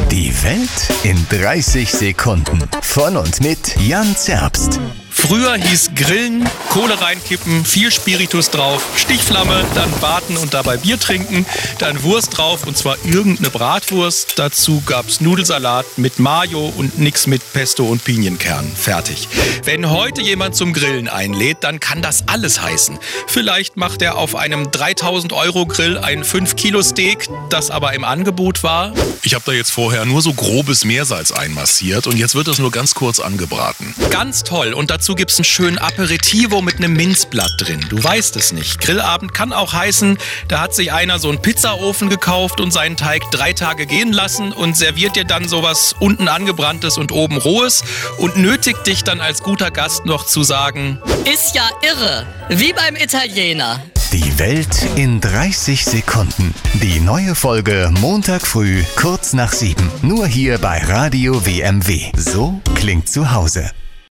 Die Welt in 30 Sekunden. Von und mit Jan Zerbst. Früher hieß Grillen, Kohle reinkippen, viel Spiritus drauf, Stichflamme, dann warten und dabei Bier trinken, dann Wurst drauf und zwar irgendeine Bratwurst. Dazu gab's Nudelsalat mit Mayo und nix mit Pesto und Pinienkern. Fertig. Wenn heute jemand zum Grillen einlädt, dann kann das alles heißen. Vielleicht macht er auf einem 3.000-Euro-Grill ein 5-Kilo-Steak, das aber im Angebot war. Ich habe da jetzt vorher nur so grobes Meersalz einmassiert und jetzt wird das nur ganz kurz angebraten. Ganz toll. Und dazu gibt's einen schönen Aperitivo mit einem Minzblatt drin. Du weißt es nicht. Grillabend kann auch heißen, da hat sich einer so einen Pizzaofen gekauft und seinen Teig 3 Tage gehen lassen und serviert dir dann sowas unten angebranntes und oben rohes und nötigt dich dann als guter Gast noch zu sagen: Ist ja irre, wie beim Italiener. Die Welt in 30 Sekunden. Die neue Folge Montag früh, kurz nach 7. Nur hier bei Radio WMW. So klingt zu Hause.